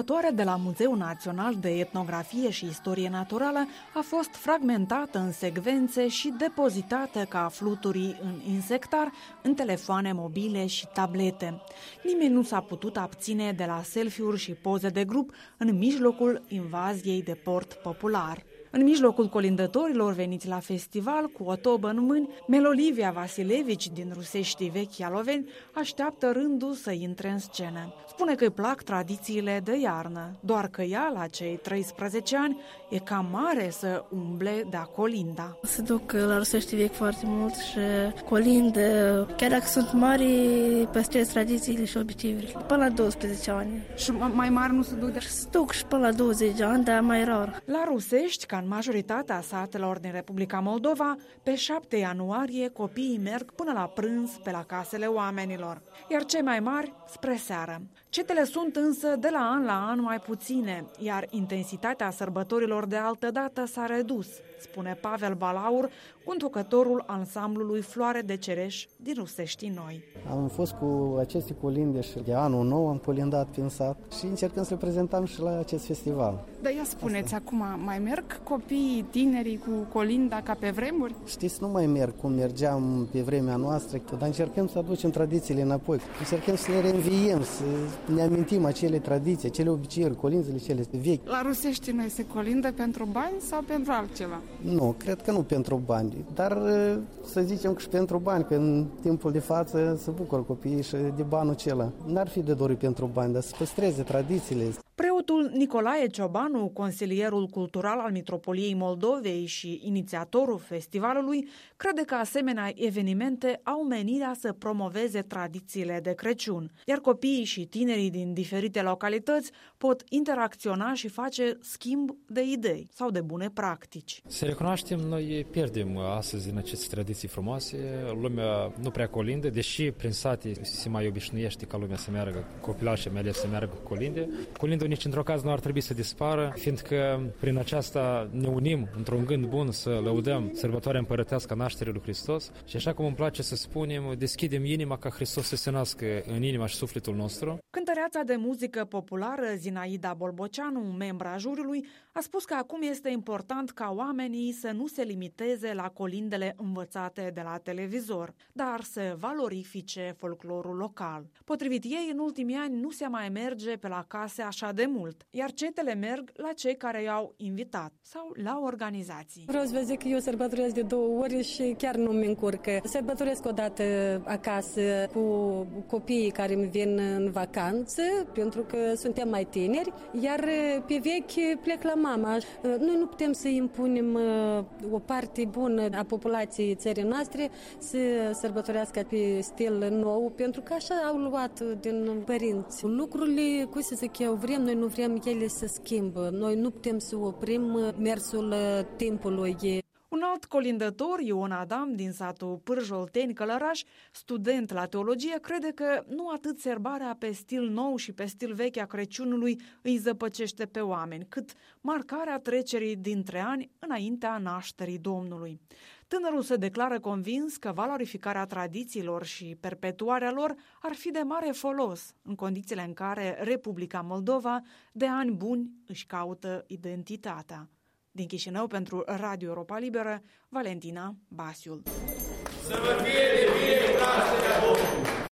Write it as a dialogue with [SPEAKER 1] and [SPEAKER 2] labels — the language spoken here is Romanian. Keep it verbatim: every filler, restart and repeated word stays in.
[SPEAKER 1] expunătoare de la Muzeul Național de Etnografie și Istorie Naturală a fost fragmentată în secvențe și depozitată ca fluturi în insectar, în telefoane mobile și tablete. Nimeni nu s-a putut abține de la selfie-uri și poze de grup în mijlocul invaziei de port popular. În mijlocul colindătorilor veniți la festival, cu o tobă în mâini, Melolivia Vasilevici din Rusești Vechi Ialoveni așteaptă rândul să intre în scenă. Spune că îi plac tradițiile de iarnă, doar că ea, la cei treisprezece ani, e cam mare să umble de-a colinda.
[SPEAKER 2] Se duc la Rusești Vechi foarte mult și colindă, chiar dacă sunt mari, păstrez tradițiile și obiceiurile. Până la douăsprezece ani.
[SPEAKER 1] Și mai mari nu se duc? De...
[SPEAKER 2] Se duc și până la douăzeci de ani, dar mai rar.
[SPEAKER 1] La Rusești, ca în majoritatea satelor din Republica Moldova, pe șapte ianuarie copiii merg până la prânz pe la casele oamenilor, iar cei mai mari spre seară. Cetele sunt însă de la an la an mai puține, iar intensitatea sărbătorilor de altă dată s-a redus, spune Pavel Balaur, conducătorul ansamblului Floare de Cereș din Rusești Noi.
[SPEAKER 3] Am fost cu aceste colinde și de anul nou am colindat prin sat și încercăm să le prezentăm și la acest festival.
[SPEAKER 4] Dar ia spuneți, Asta. acum mai merg copiii, tinerii cu colinda ca pe vremuri?
[SPEAKER 3] Știți, nu mai merg cum mergeam pe vremea noastră, dar încercăm să aducem tradițiile înapoi. Încercăm să le reînviem, să ne amintim acele tradiții, acele obiceiuri, colinzele cele vechi.
[SPEAKER 4] La Rusești Noi se colindă pentru bani sau pentru altceva?
[SPEAKER 3] Nu, cred că nu pentru bani, dar să zicem că și pentru bani, că în timpul de față se bucură copiii și de banul acela. N-ar fi de dorit pentru bani, dar să păstreze tradițiile.
[SPEAKER 1] Preotul Nicolae Ciobanu, consilierul cultural al Mitropoliei Moldovei și inițiatorul festivalului, crede că asemenea evenimente au menirea să promoveze tradițiile de Crăciun, iar copiii și tinerii din diferite localități pot interacționa și face schimb de idei sau de bune practici.
[SPEAKER 5] Să recunoaștem, noi pierdem astăzi în aceste tradiții frumoase, lumea nu prea colindă, deși prin sate se mai obișnuiește ca lumea să meargă, copilașii mai ales să meargă cu colinde. Colindul nici într-o caz nu ar trebui să dispară, fiindcă prin aceasta ne unim într-un gând bun să lăudăm sărbătoarea împărătească a nașterii lui Hristos și așa cum îmi place să spunem, deschidem inima ca Hristos să se nască în inima și sufletul nostru.
[SPEAKER 1] Cântăreața de muzică populară Zinaida Bolboceanu, membra juriului, a spus că acum este important ca oamenii să nu se limiteze la colindele învățate de la televizor, dar să valorifice folclorul local. Potrivit ei, în ultimii ani nu se mai merge pe la case așa de mult, iar cetele merg la cei care i-au invitat sau la organizații.
[SPEAKER 6] Vreau să vă zic că eu sărbătoresc de două ori și chiar nu mi încurcă. Sărbătoresc o dată acasă cu copiii care îmi vin în vacanță, pentru că suntem mai tineri, iar pe vechi plec la mama. Noi nu putem să impunem o parte bună a populației țării noastre să sărbătorească pe stil nou, pentru că așa au luat din părinți. Lucrurile, cum să zic eu, vrem, noi nu vrem ele să schimbă. Noi nu putem să oprim mersul timpului.
[SPEAKER 1] Un alt colindător, Ion Adam, din satul Pârjolteni, Călăraș, student la teologie, crede că nu atât serbarea pe stil nou și pe stil vechi a Crăciunului îi zăpăcește pe oameni, cât marcarea trecerii dintre ani înaintea nașterii Domnului. Tânărul se declară convins că valorificarea tradițiilor și perpetuarea lor ar fi de mare folos în condițiile în care Republica Moldova de ani buni își caută identitatea. Din Chișinău pentru Radio Europa Liberă, Valentina Basiul.